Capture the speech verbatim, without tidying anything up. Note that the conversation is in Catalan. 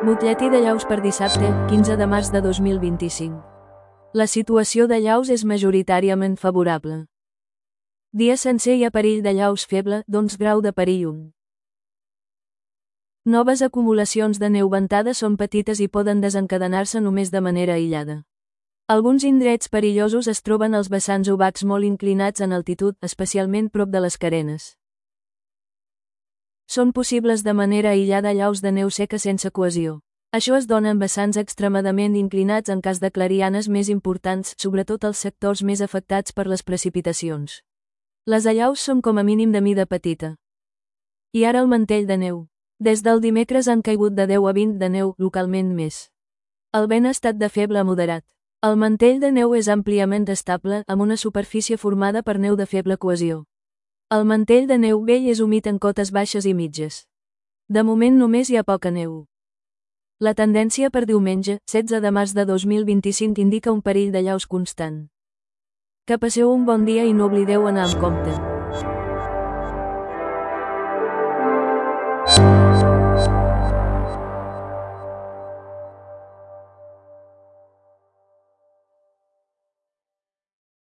Butlletí de Llaus per dissabte, quinze de març de dos mil vint-i-cinc. La situació de Llaus és majoritàriament favorable. Dia sencer hi ha perill de llaus feble, d'onze grau de perill un. Noves acumulacions de neu ventada són petites i poden desencadenar-se només de manera aïllada. Alguns indrets perillosos es troben als vessants obacs molt inclinats en altitud, especialment prop de les carenes. Són possibles de manera aïllada llaus de neu seca sense cohesió. Això es dona en vessants extremadament inclinats en cas de clarianes més importants, sobretot als sectors més afectats per les precipitacions. Les allaus són com a mínim de mida petita. I ara el mantell de neu. Des del dimecres han caigut de deu a vint de neu, localment més. El vent ha estat de feble a moderat. El mantell de neu és àmpliament estable, amb una superfície formada per neu de feble cohesió. El mantell de neu vell és humit en cotes baixes i mitges. De moment només hi ha poca neu. La tendència per diumenge, setze de març de dos mil vint-i-cinc indica un perill de llaus constant. Que passeu un bon dia i no oblideu anar amb compte.